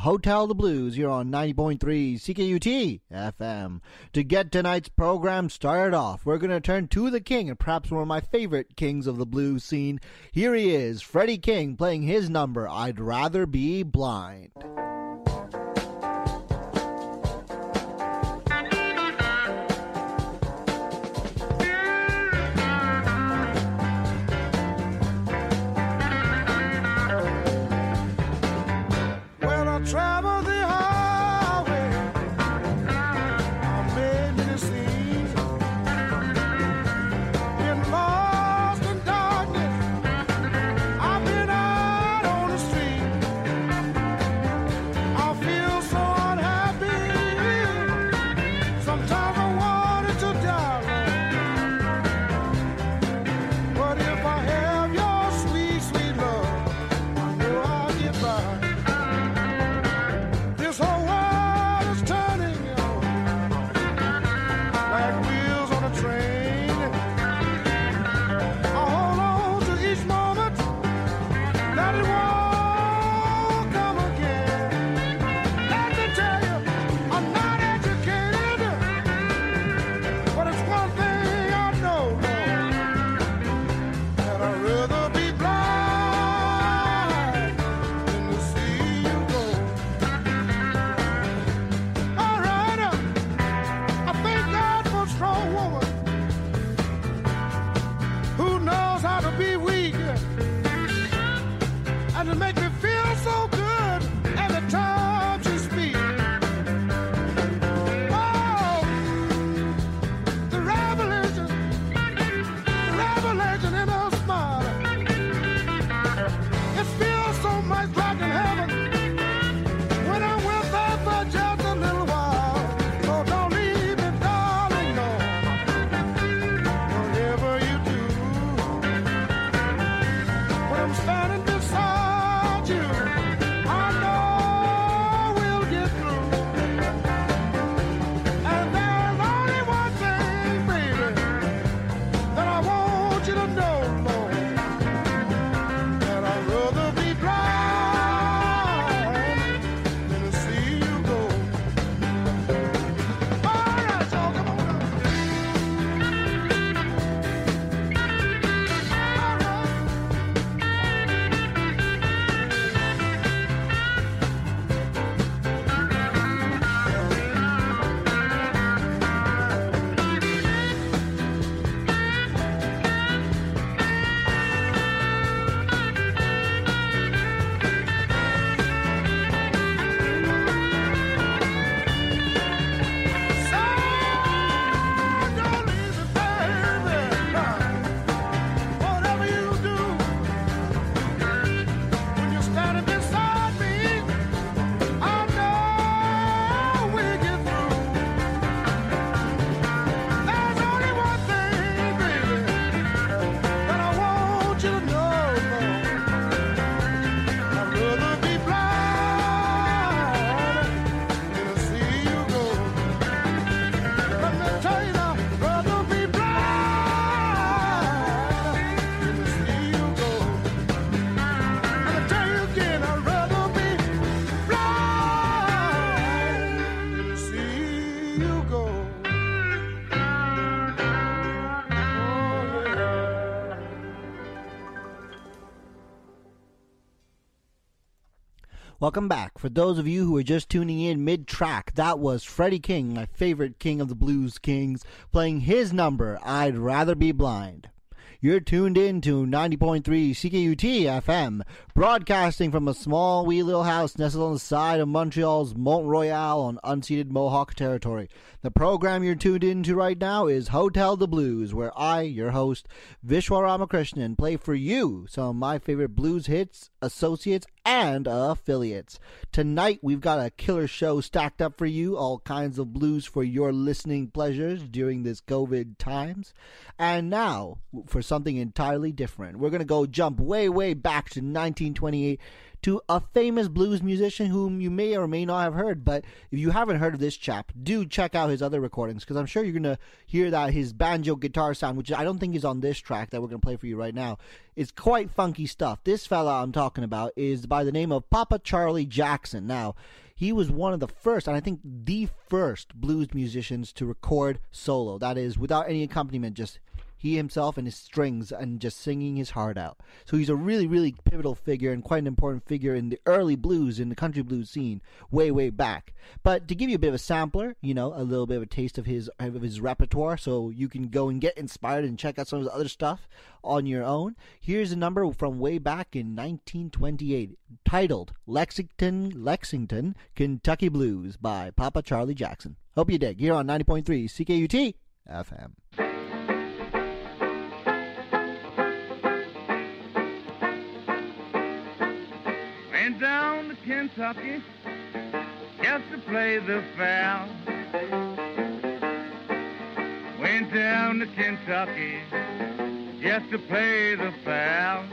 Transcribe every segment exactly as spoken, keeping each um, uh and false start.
Hotel the Blues here on ninety point three C K U T F M. To get tonight's program started off, we're going to turn to the king and perhaps one of my favorite kings of the blues scene. Here he is, Freddie King, playing his number, I'd Rather Be Blind. Travel the highway, I made many scenes, been lost in darkness, I've been out on the street, I feel so unhappy, sometimes I wanted to die, but if I have your sweet, sweet love, I know I'll get by. This whole world is turning like wheels on a train. I hold on to each moment that it won't come again. Let me tell you, I'm not educated, but it's one thing I know, Lord, that I'd rather be blind than to see you go. Strong woman who knows how to be weak and to make me feel so good every time she speaks. Oh, the revelation, the revelation in her smile. It feels so much like in heaven when I'm with her for just a little while. So don't leave me, darling, no. Whatever you do, when I'm standing beside you, I know we'll get through. And there's only one thing, baby, that I want you to know, Lord, that I'd rather be blind than to see you go. All right, y'all, come on now. All right. Whatever you do, when you're standing beside me, I know we'll get through. There's only one thing, baby, that I want you to know, Lord. I'd rather be blind than to see you go. Let me tell you now, rather be blind than to see you go. Let me tell you again, I'd rather be blind than to see you go. Oh, yeah. Welcome back. For those of you who are just tuning in mid-track, that was Freddie King, my favorite king of the blues kings, playing his number, I'd Rather Be Blind. You're tuned in to ninety point three C K U T F M, broadcasting from a small wee little house nestled on the side of Montreal's Mont Royal on unceded Mohawk territory. The program you're tuned into right now is Hotel the Blues, where I, your host, Vishwa Ramakrishnan, play for you some of my favorite blues hits, associates, and affiliates. Tonight, we've got a killer show stacked up for you, all kinds of blues for your listening pleasures during this COVID times. And now, for some something entirely different. We're going to go jump way, way back to nineteen twenty-eight to a famous blues musician whom you may or may not have heard. But if you haven't heard of this chap, do check out his other recordings, because I'm sure you're going to hear that his banjo guitar sound, which I don't think is on this track that we're going to play for you right now, is quite funky stuff. This fella I'm talking about is by the name of Papa Charlie Jackson. Now, he was one of the first, and I think the first blues musicians to record solo. That is, without any accompaniment, just he himself and his strings and just singing his heart out. So he's a really, really pivotal figure and quite an important figure in the early blues, in the country blues scene, way, way back. But to give you a bit of a sampler, you know, a little bit of a taste of his of his repertoire, so you can go and get inspired and check out some of his other stuff on your own. Here's a number from way back in nineteen twenty-eight, titled Lexington, Lexington, Kentucky Blues by Papa Charlie Jackson. Hope you dig. Here on ninety point three C K U T F M. Went down to Kentucky just to play the fair. Went down to Kentucky just to play the fair.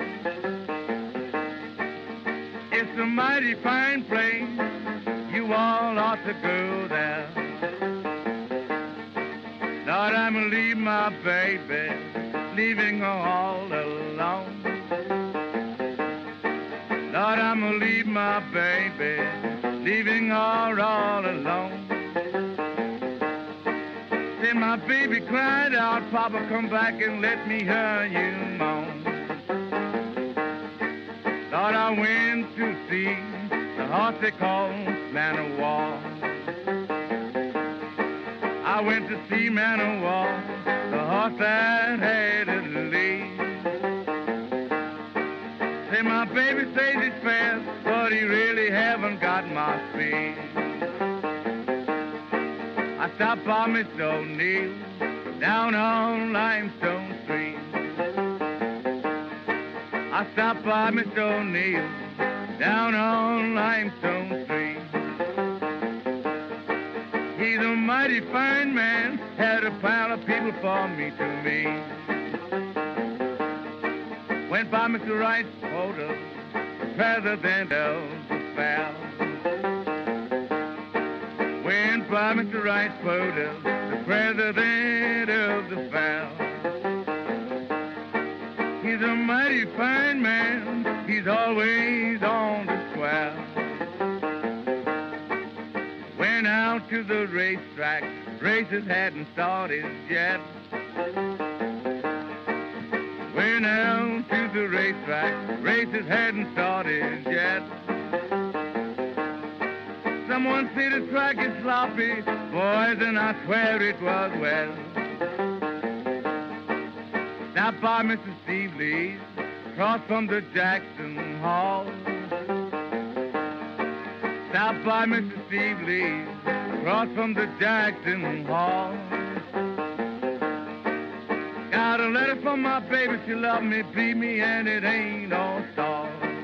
It's a mighty fine place, you all ought to go there. Lord, I'm gonna leave my baby, leaving her all alone. Lord, I'm gonna leave my baby, leaving her all alone. Then my baby cried out, Papa, come back and let me hear you moan. Lord, I went to see the horse they call Man of War. I went to see Man of War, the horse that had to lead. Say my baby says he's fast, but he really haven't got my speed. I stopped by Mister O'Neill down on Limestone Street. I stopped by Mister O'Neill down on Limestone Street. He's a mighty fine man, had a pile of people for me to meet. Went by Mister Wright's photo, the president of the fair. Went by Mister Wright's photo, the president of the fair. He's a mighty fine man, he's always on the square. Went out to the racetrack, races hadn't started yet. Went out to the racetrack, races hadn't started yet. Someone said the track is sloppy, boys, and I swear it was wet. Stopped by Mister Steve Lee's, across from the Jackson Hall. Stopped by Mister Steve Lee's, across from the Jackson Hall. Got a letter from my baby, she loved me, beat me, and it ain't no stall.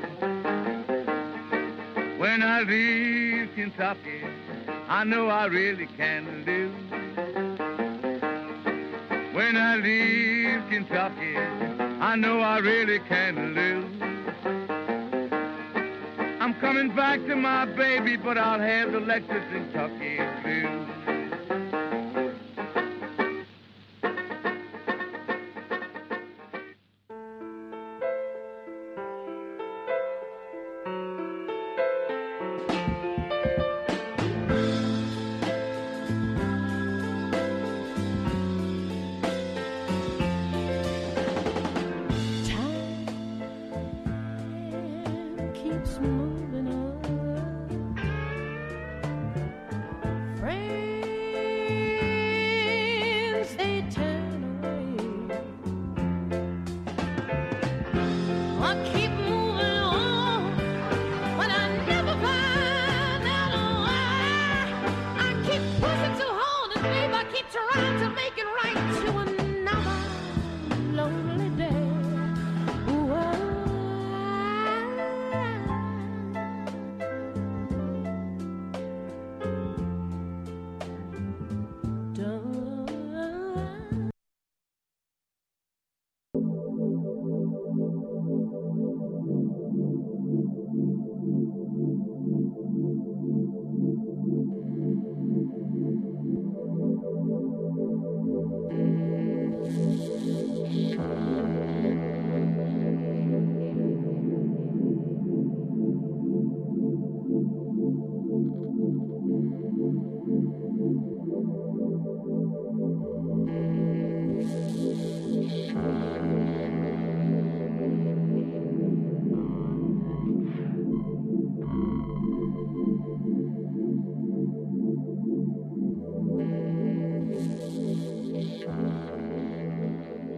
When I leave Kentucky, I know I really can lose. When I leave Kentucky, I know I really can lose. I'm coming back to my baby, but I'll have the Lexus Kentucky blues. Moving on. Friend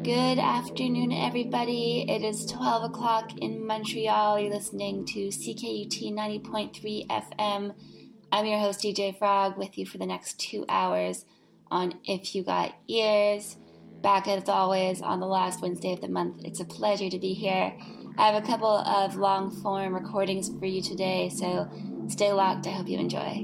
Good afternoon, everybody. It is twelve o'clock in Montreal. You're listening to C K U T ninety point three F M. I'm your host, D J Frog, with you for the next two hours on If You Got Ears. Back as always on the last Wednesday of the month. It's a pleasure to be here. I have a couple of long-form recordings for you today, so stay locked. I hope you enjoy.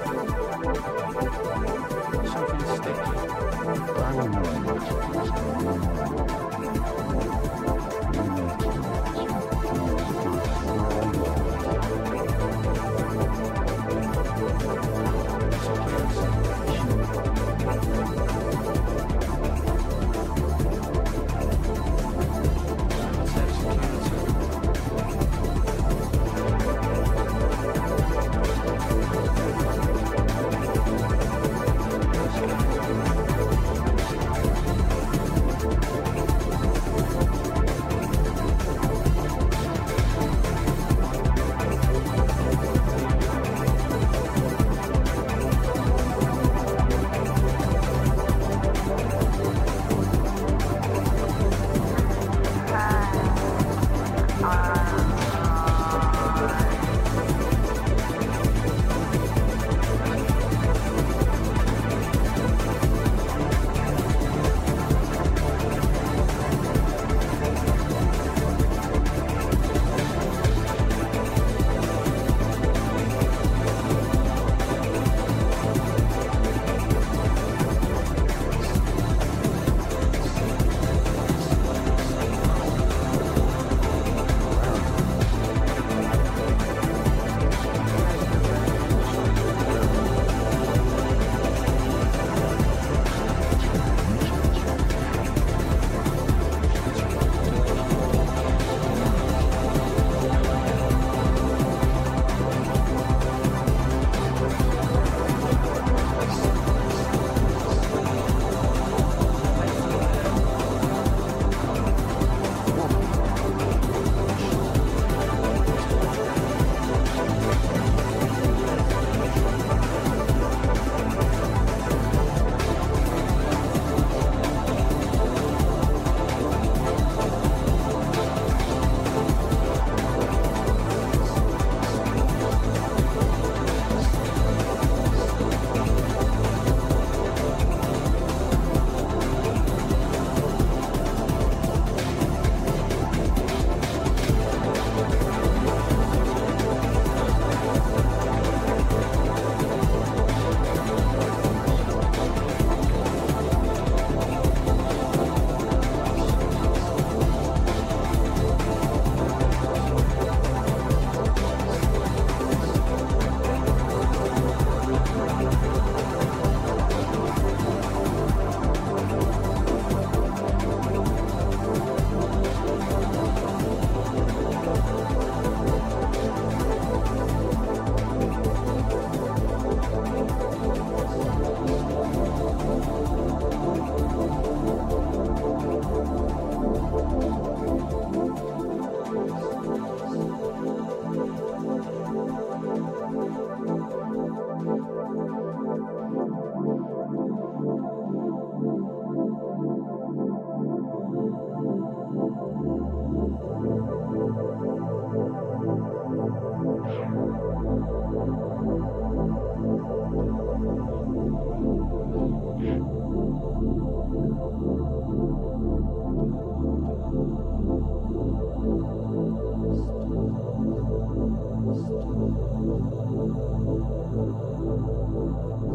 Something sticky. Brown red.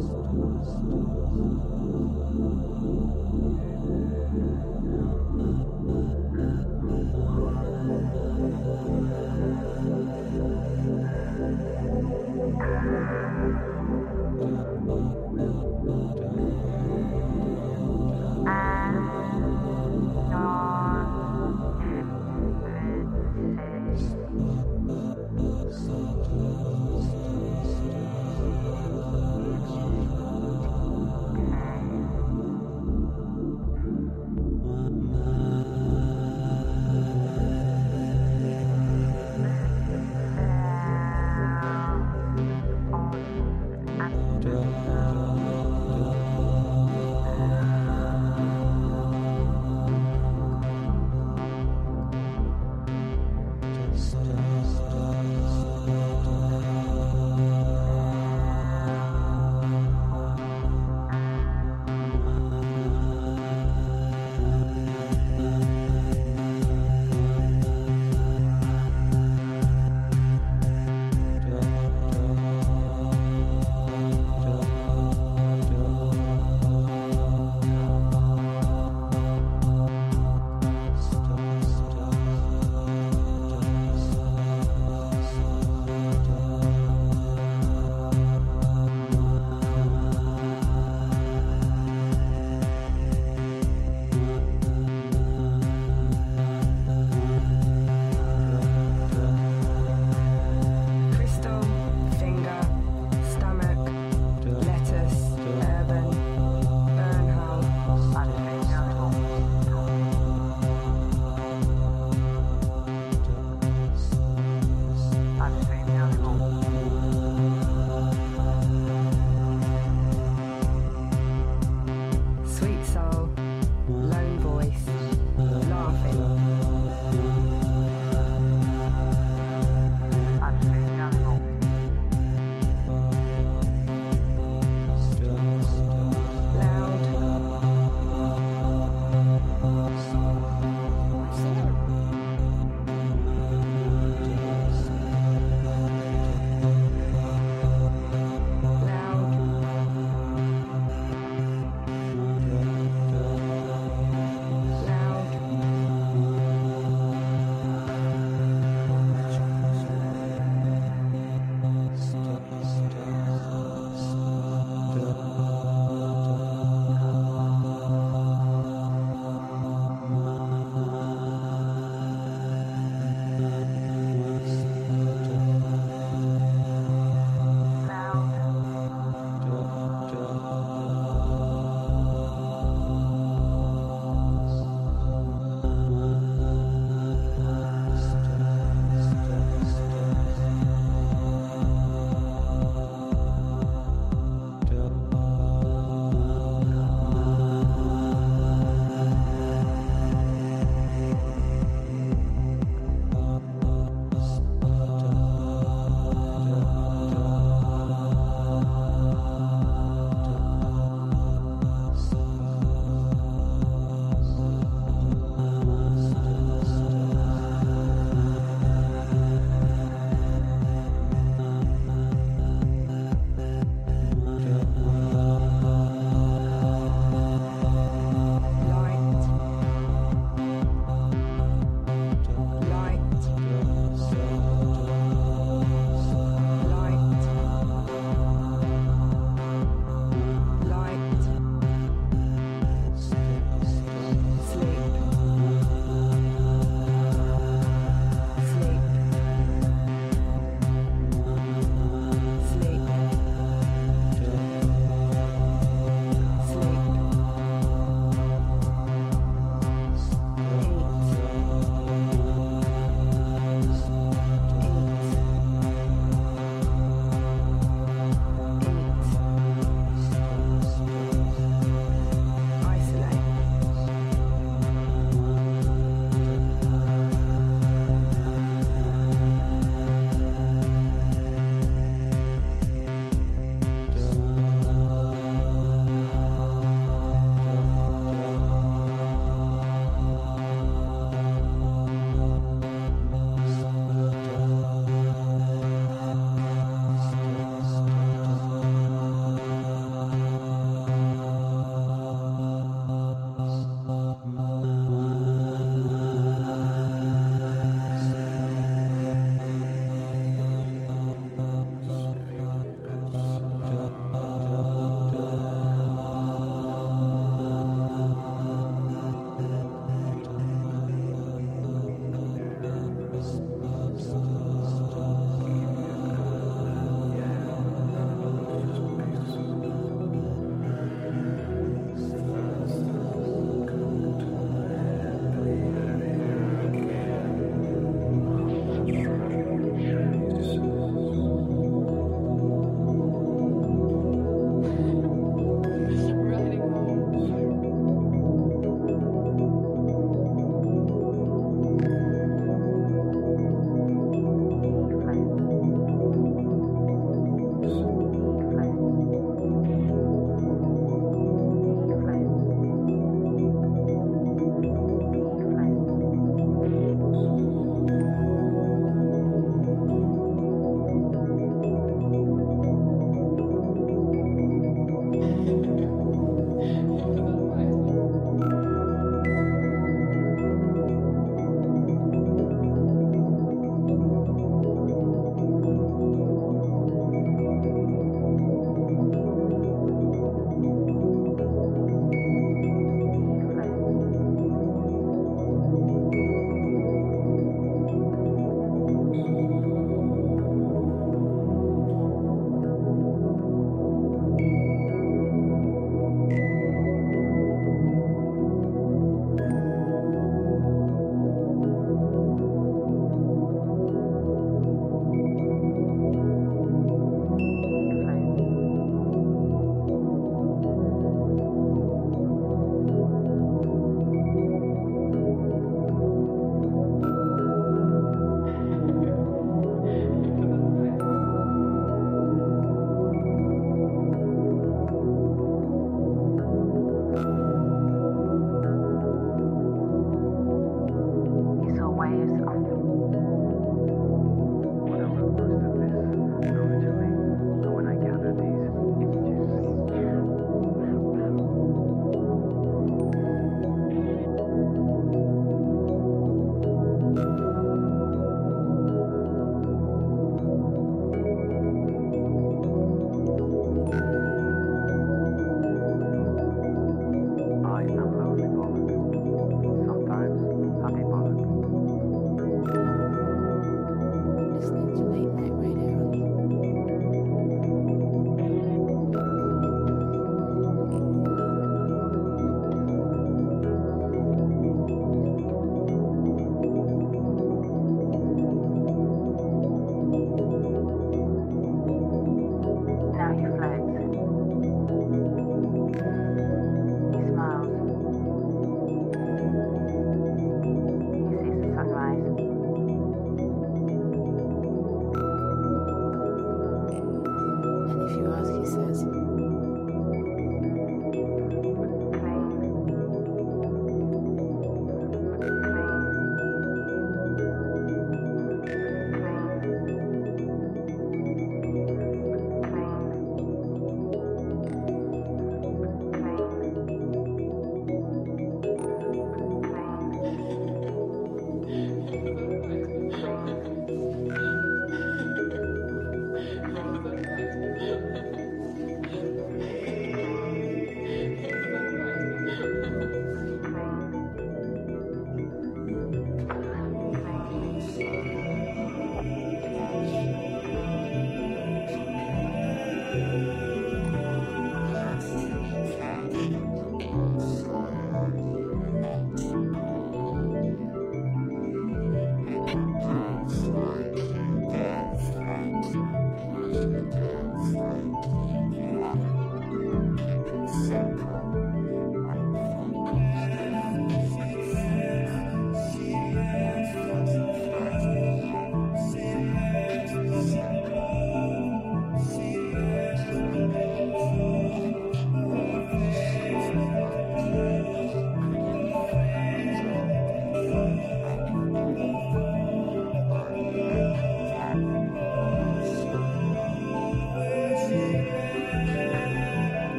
I'm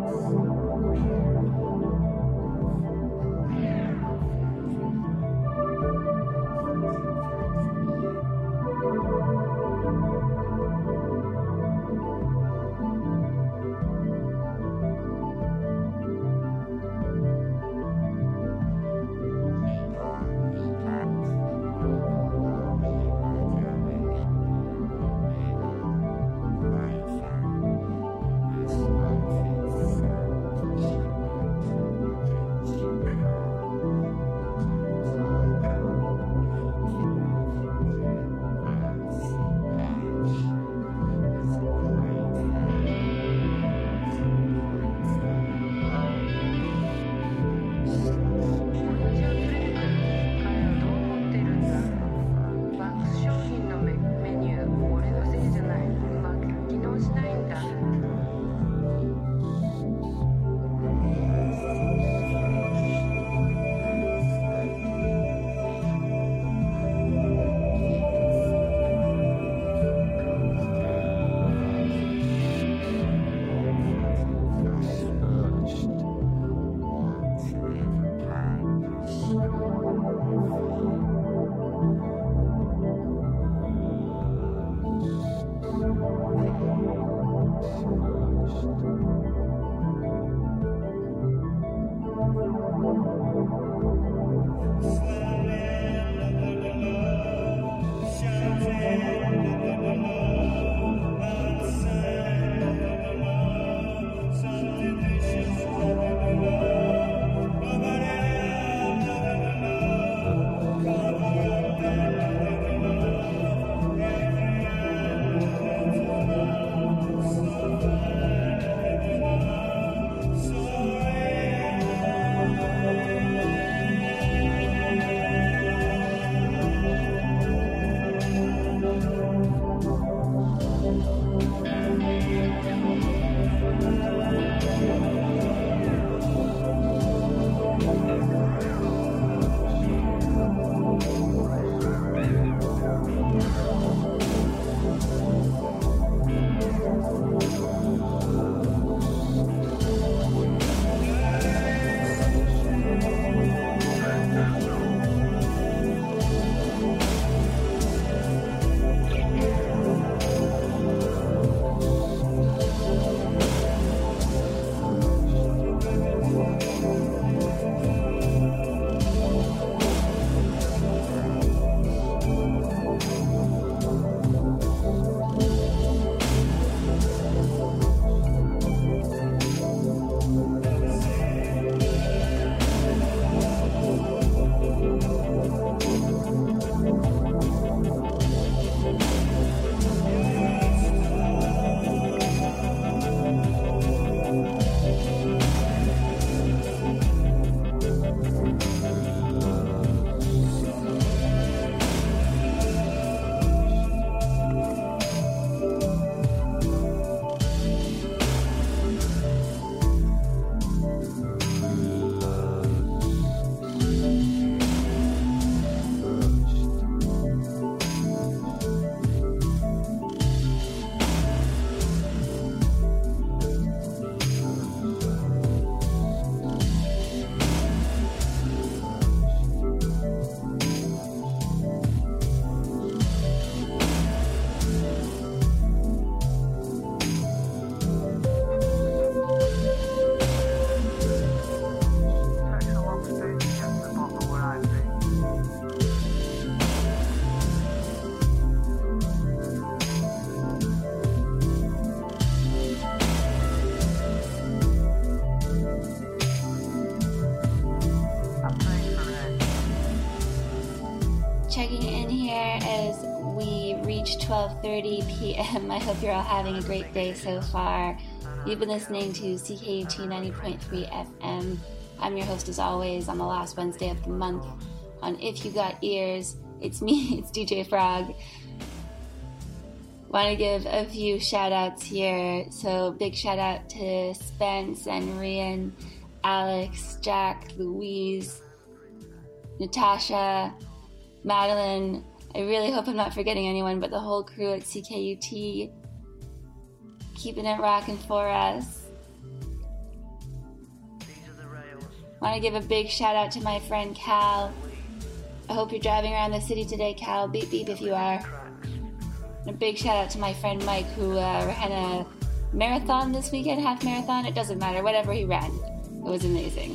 twelve thirty p.m. I hope you're all having a great day so far. You've been listening to C K U T ninety point three F M. I'm your host as always on the last Wednesday of the month on If You Got Ears. It's me, it's D J Frog. Want to give a few shout outs here. So big shout out to Spence and Rian, Alex, Jack, Louise, Natasha, Madeline. I really hope I'm not forgetting anyone, but the whole crew at C K U T keeping it rocking for us. Want to give a big shout out to my friend Cal. I hope you're driving around the city today, Cal. Beep beep if you are. And a big shout out to my friend Mike, who uh, ran a marathon this weekend, half marathon. It doesn't matter, whatever he ran. It was amazing.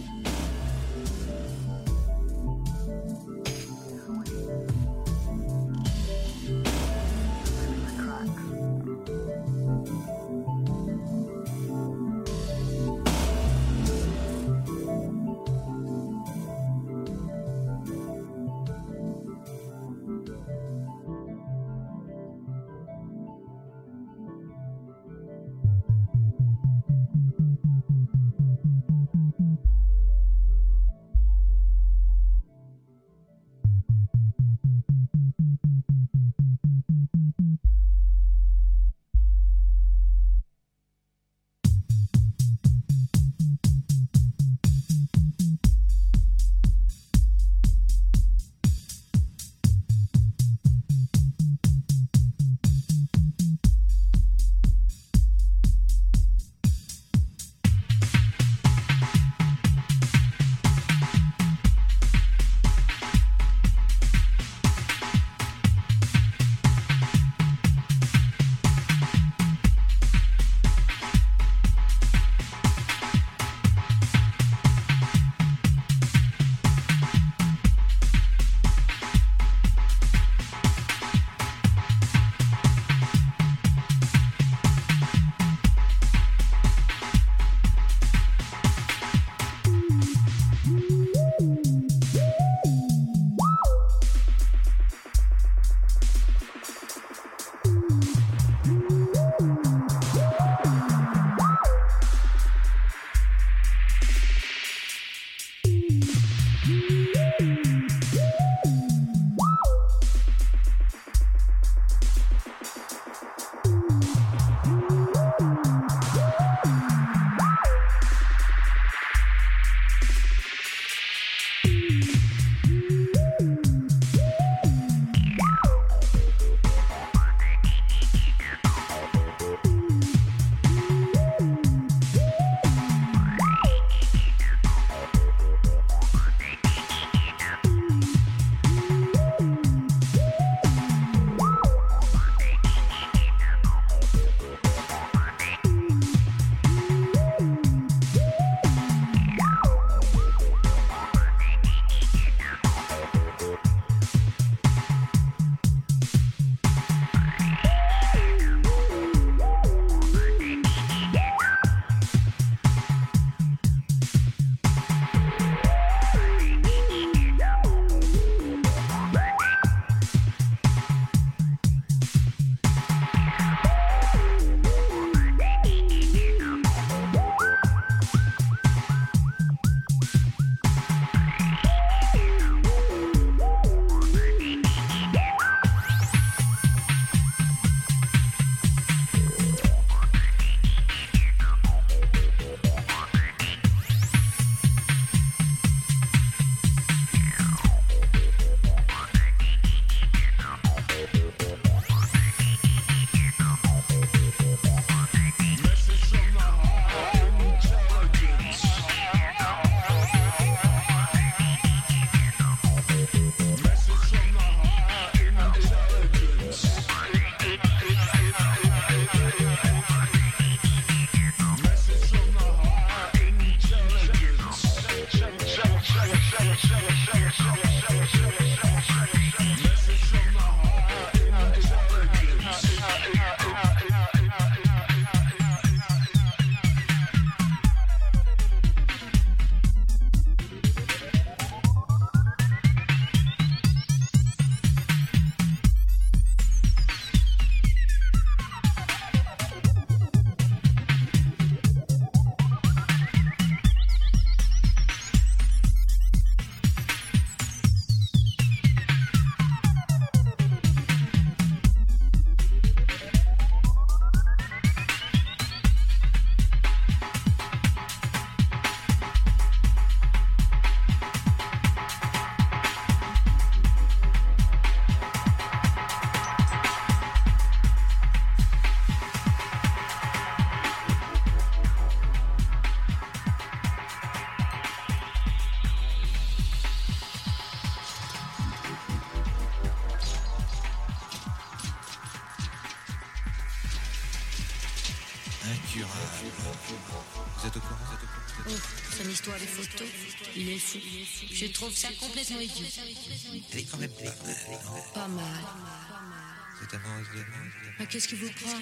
Vous êtes au courant, vous êtes au courant. Oh, son histoire de photo, il est fou. Je trouve ça complètement idiot. Elle est quand même pas mal, non? Pas mal. Vous êtes amoureuse de moi. Ah, qu'est-ce qui vous prend?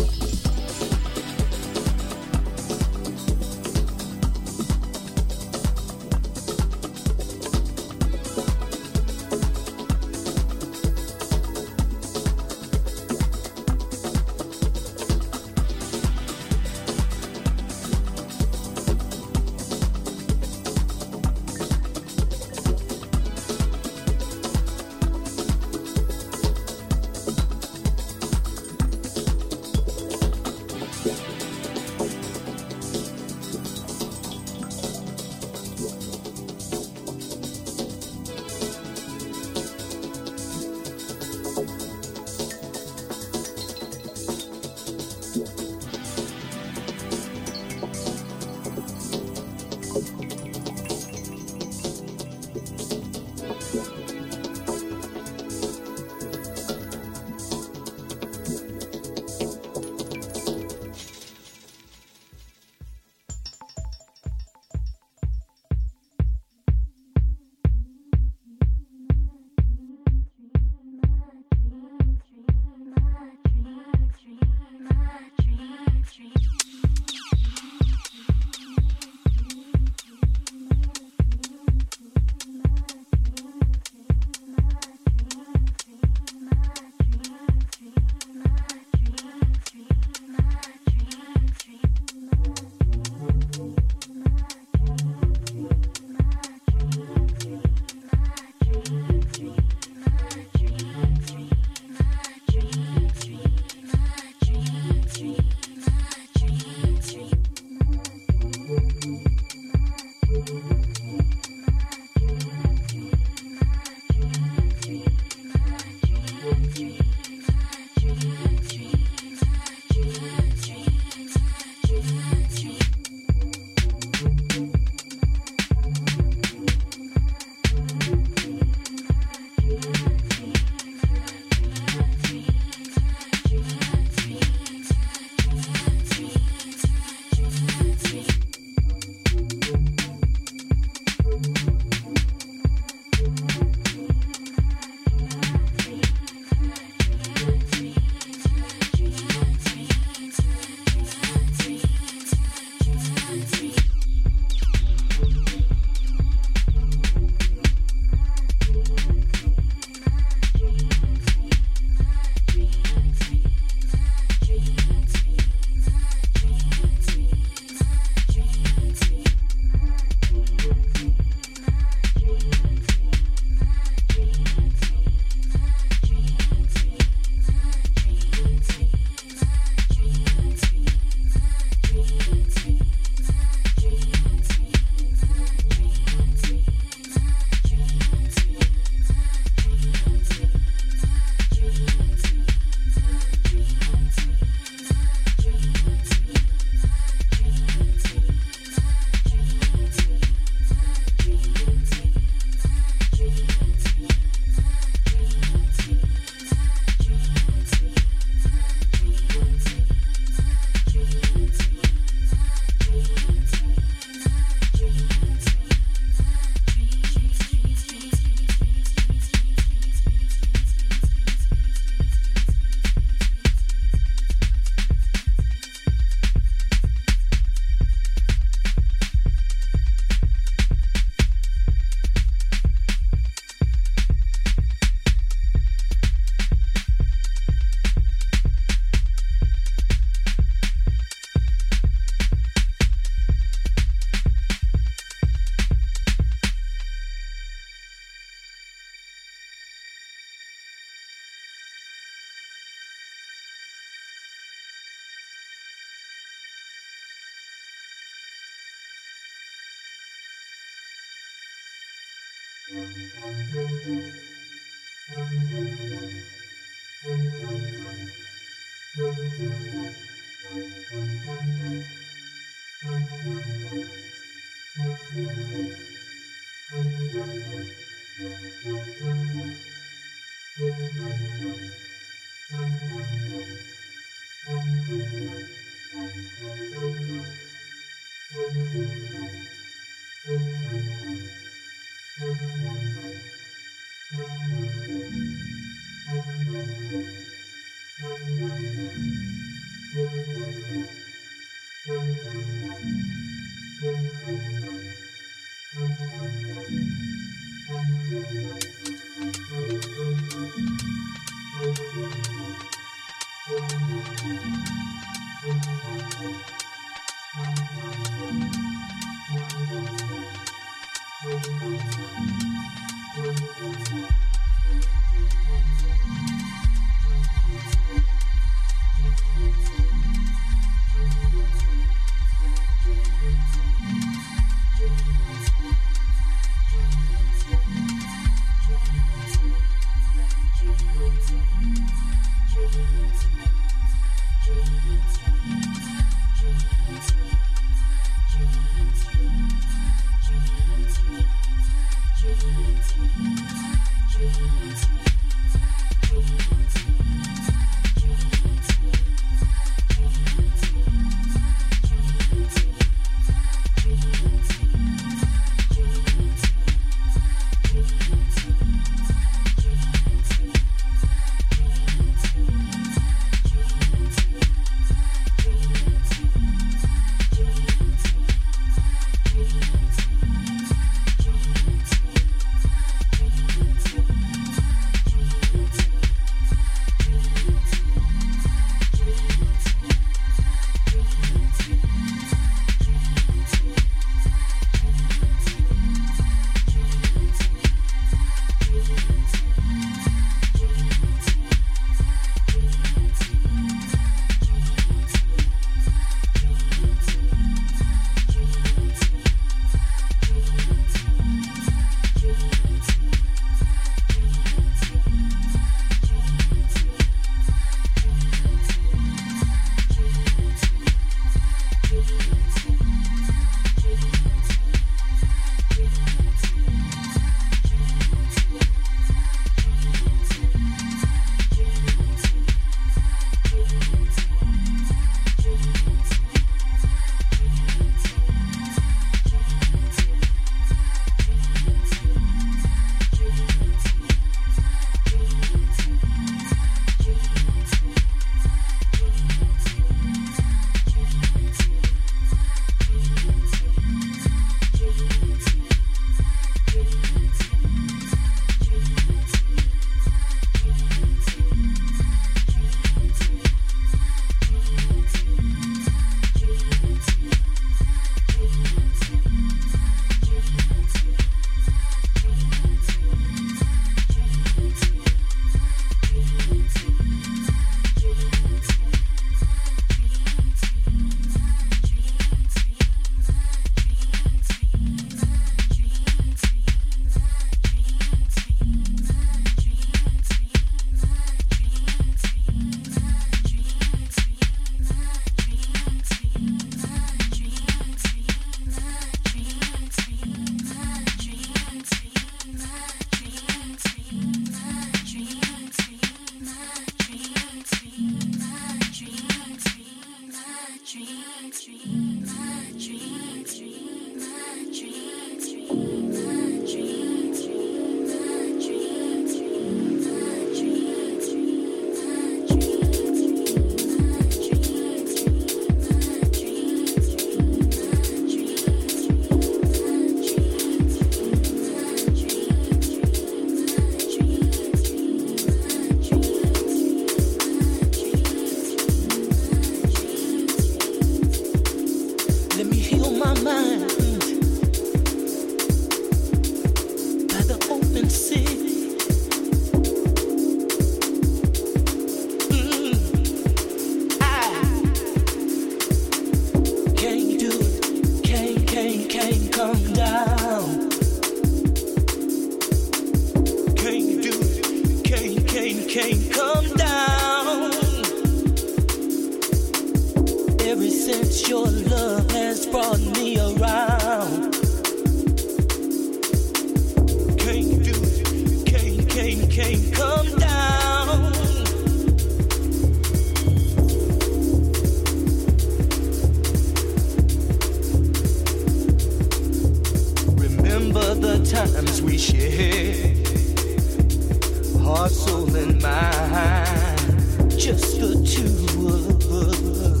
Remember the times we shared, heart, soul, and mind, just the two of us.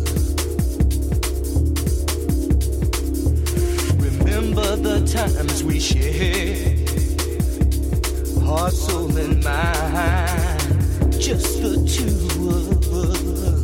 Remember the times we shared, heart, soul, and mind, just the two of us.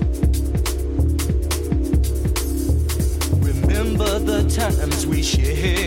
Times we shared,